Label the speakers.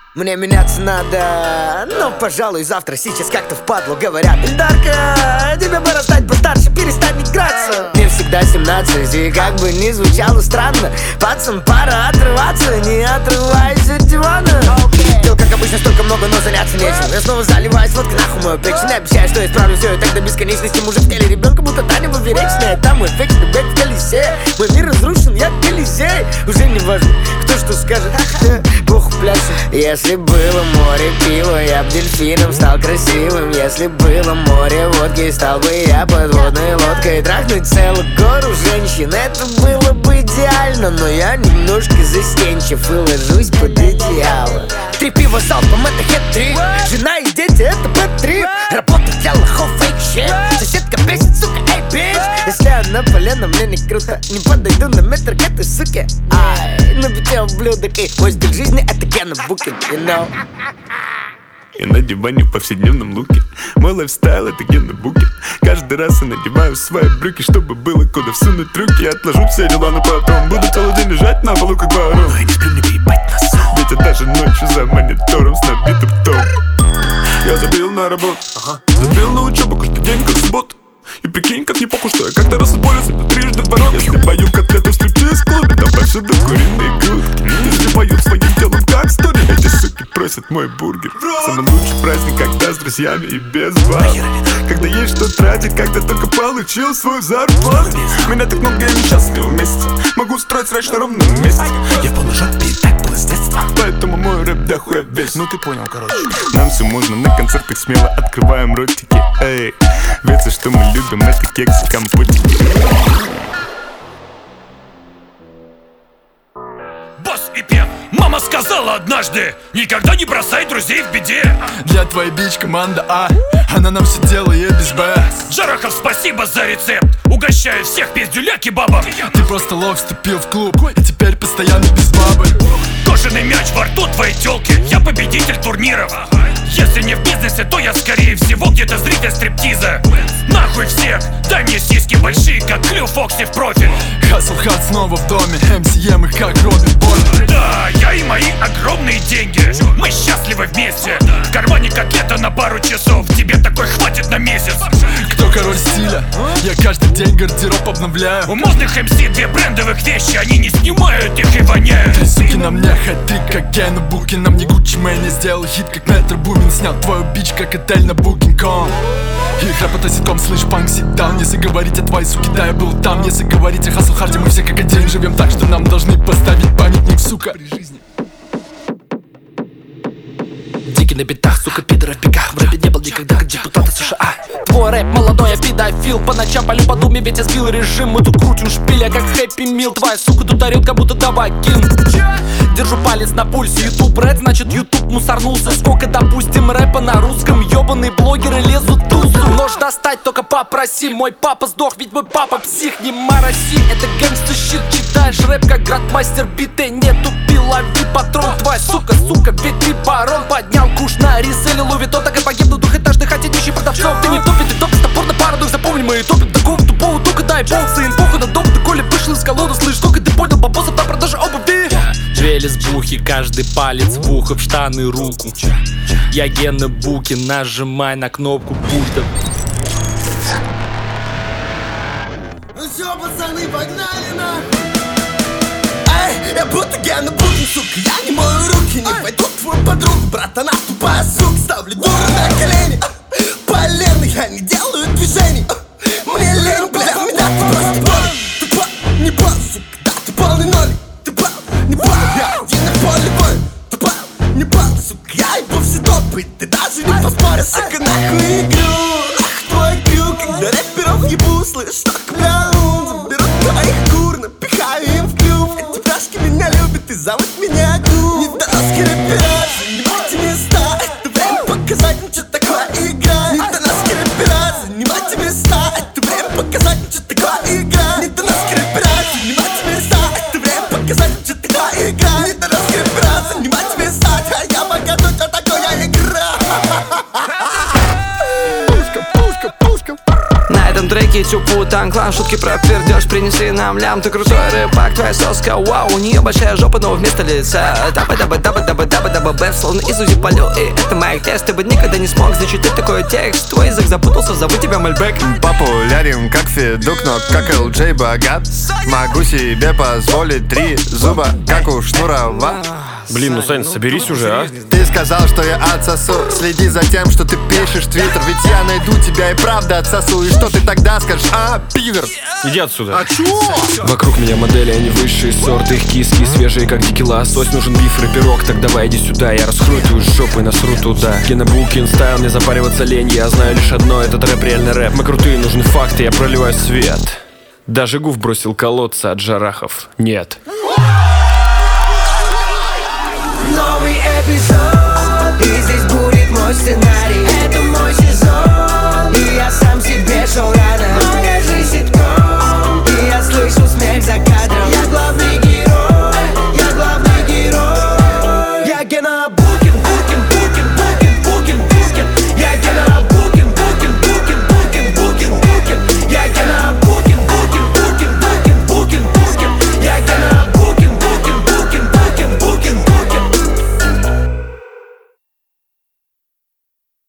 Speaker 1: Мне меняться надо, но, пожалуй, завтра, сейчас как-то впадлу. Говорят: Эльдарка, тебе пора стать постарше, перестань играться. Мне всегда 17, и как бы ни звучало странно, пацан, пора отрываться, не отрывайся от дивана. Дел, как обычно, столько много, но заняться нечем. Я снова заливаюсь водкой, нахуй мою печень. Обещаю, что исправлю все, и тогда бесконечности. Мужик в теле ребенка, будто Таня поперечная. Там мой вечный бэк в колесе. Мой мир разрушен, я Колизей. Уже не важно, кто что скажет, Бог пляшет. Если было море пива, я б дельфином стал красивым. Если было море водки, стал бы я подводной лодкой. Трахнуть целую гору женщин, это было бы идеально. Но я немножко застенчив и ложусь под одеяло. 3 пива залпом, это хет-трик. Жена и дети, это бэт-трип. Работа для лохов, фейк-щит. Соседка бесит, сука, эй, бич. Если она полена, мне не круто. Не подойду на метр к этой суке. Ай, на бите ублюдок. И мой стиль жизни, это Гена Букин, you know.
Speaker 2: Я на диване в повседневном луке. Мой лайфстайл — это Гена Букин. Каждый раз я надеваю свои брюки, чтобы было куда всунуть руки. Я отложу все дела на потом, буду целый день лежать на полу как ворон.
Speaker 3: Ну и не сплю, не въебать на сон.
Speaker 2: Ведь я даже ночью за монитором с набитым том. Я забил на работу, забил на учебу каждый день как субботу. И прикинь, как не похуй, что я как-то раз исполнился, это трижды в ворот. Если пою котлету в стриптиз-клубе, добавь сюда куриные грудки. Если поют своим телом как стори, эти суки просят мой бургер. Самый лучший праздник, когда с друзьями и без вас. Когда есть что тратить, когда только получил свою зарплату. Меня так много, я несчастлив вместе. Могу строить срач на ровном месте.
Speaker 3: Я в полужопе и так было с детства.
Speaker 2: Поэтому мой рэп да хуя весь.
Speaker 3: Ну ты понял, короче.
Speaker 2: Нам все можно, на концертах смело открываем ротики. Эй, ведь все, что мы любим, это кексы, компотики.
Speaker 4: Босс и Пен. Мама сказала однажды: никогда не бросай друзей в беде.
Speaker 3: Для твоей бич команда А, она нам все делает без Б.
Speaker 4: Джарахов, спасибо за рецепт. Угощаю всех пиздюля кебабом.
Speaker 3: Ты просто лох вступил в клуб и теперь постоянно без бабы.
Speaker 4: Кожаный мяч во рту твоей тёлки. Я победитель турниров. Если не в бизнесе, то я скорее всего где-то зритель стриптиза. Нахуй всех, дай мне сиськи большие, как Клю Фокси в профиль.
Speaker 3: Хаслхат снова в доме, МСМ их как Робин Бой.
Speaker 4: Да, я и мои огромные деньги. Мы счастливы вместе. В кармане котлета на пару часов. Тебе такой хватит на месяц.
Speaker 3: Кто король стиля? Я каждый день гардероб обновляю.
Speaker 4: У модных МС 2 брендовых вещи. Они не снимают их и воняют.
Speaker 3: 3 суки на мне, хэт-трик как Гена Букин. На мне Гуччи Мэн, я сделал хит как Метро Бумин. Снял твою бич как отель на Booking.com. Их рэп это ситком, слышь, панк, sit down. Если говорить о твоей суке, да, я был там. Если говорить о Хаслхарде, мы все как один живем так, что нам должны поставить памятник, сука. Дикий на битах, сука, пидора в бегах. В рэпе не был никогда как депутаты США. Твой рэп молодой, я педофил. По ночам полю по думе, ведь я сбил режим. Мы тут крутим шпиля, как Хэппи Мил. Твоя сука тут орёт, как будто Давакин. Держу палец на пульсе, ютуб рэп, значит ютуб мусорнулся. Сколько, допустим, рэпа на русском. Ёбаные блогеры лезут в тусу. Нож достать, только попроси. Мой папа сдох, ведь мой папа псих. Не мороси, это гэнгста щит. Читаешь рэп, как градмастер биты. Не тупи, лови патрон. Твоя сука, ведь ты барон. Поднял куш на реселе Луи Виттон. Так и погибнут двухэтажных хотя продавцов. Ты не топит, ты топит, топорно парадокс. Запомни, мы топим такого тупого тука. Дай болсы, инфоха на дом. Ты Коля вышел из колоды, слышь, только ты понял, бабосов на продаже обуви. Две лесбухи, каждый палец в ухо, в штаны руку. Я Гена Букин, нажимай на кнопку пульта.
Speaker 1: Ну все, пацаны, погнали нахуй. Эй, я будто Гена Букин, сука. Я не мою руки, не пойду твою подругу. Брат, она тупая, сука. Ставлю дуру на колени. Полено, я не делаю движений. Мне лень, бля, меня ты просто болен. Ты пал, не пал, сука, да, ты полный ноль. Ты пал, не пал, я один на поле боя. Ты пал, не пал, сука, я ебу все топы. Ты даже не поспоришь, сука, нахуй игру. Ах, твой крюк, когда рэперов ебу, слышь, так, бля, заберу твоих кур, напихаю им в клюв. Эти пляшки меня любят и зовут меня Гу. Недоноски рэпера, занимайте места. Это время показать, ну что такое игра. Недоноски рэпера, занимайте места.
Speaker 5: Wu-Tang Clan, шутки про пердеж, принеси нам лям. Ты крутой рыбак, твоя соска, вау. У нее большая жопа, но вместо лица даба-даба-даба-даба-даба-даба-даба Бэф, словно из УЗИ полю, и это моя тест. Ты бы никогда не смог зачитать такой текст. Твой язык запутался, зову тебя Мальбек.
Speaker 6: Популярен как Федук, но как ЛД богат. Могу себе позволить 3 зуба, как у Шнурова.
Speaker 7: Блин, ну Сань, соберись уже, а?
Speaker 6: Ты сказал, что я отсосу. Следи за тем, что ты пишешь в Твиттер. Ведь я найду тебя и правда отсосу. И что ты тогда скажешь, пидор?
Speaker 7: Иди отсюда.
Speaker 6: А чё?
Speaker 3: Вокруг меня модели, они высшие сорты. Их киски свежие, как дикий лосось. Нужен биф, рэперок, так давай иди сюда. Я раскрою твою жопу и насру туда. Гена Булкин стайл, мне запариваться лень. Я знаю лишь одно, этот рэп реальный рэп. Мы крутые, нужны факты, я проливаю свет. Даже Гуф бросил колодца от Жарахов. Нет.
Speaker 1: Новый эпизод, и здесь будет мой сценарий. Это мой сезон, и я сам себе шоураннер.